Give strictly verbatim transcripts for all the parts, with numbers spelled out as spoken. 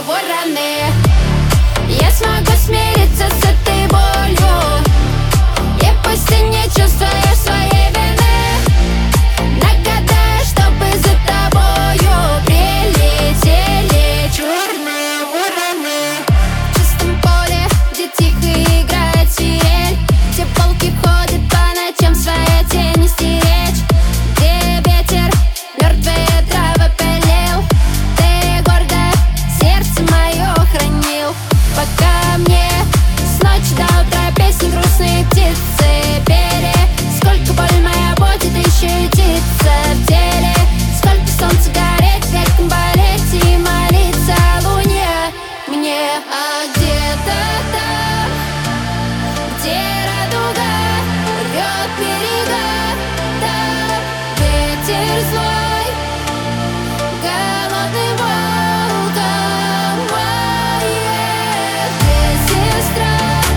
вороны. Я смогу смириться с этой болью, и пусть ты не чувствуешь своей вины. Нагадаю, чтобы за тобою прилетели черные вороны. В чистом поле, где тихо играет сирень, где волки ходят по ночам, своя тень не стеречь, где ветер мертвые травы пилил. Ты гордо сердце мое хранил, пока мне с ночи до утра песни грустные птицы пели. Сколько боль моя будет еще ютиться в теле, сколько солнца гореть, веком болеть и молиться луне мне. А где-то там, где радуга рвет берега, там ветер злой, голодный волком воет. Где сестра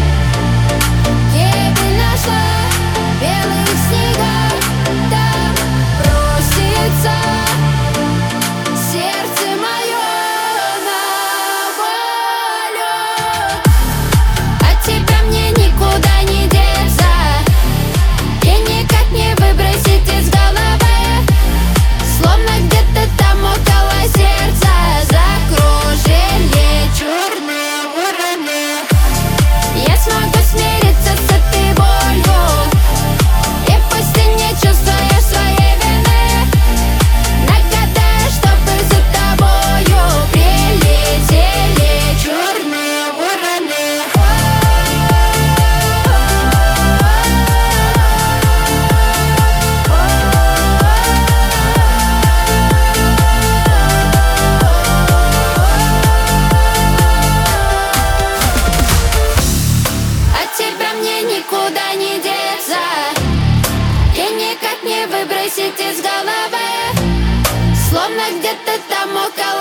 гибель нашла в белых снегах, там просится сердце мое на волю. От тебя мне никуда не деться, и никак не выбросить из головы. Словно где-то там около сердца закружили черные вороны. Я смогу смириться с этой болью, и пусть ты не чувствуешь своей вины. Нагадаю, чтобы за тобою прилетели черные вороны. От тебя мне никуда не деться, и никак не выбросить из головы. Словно где-то там около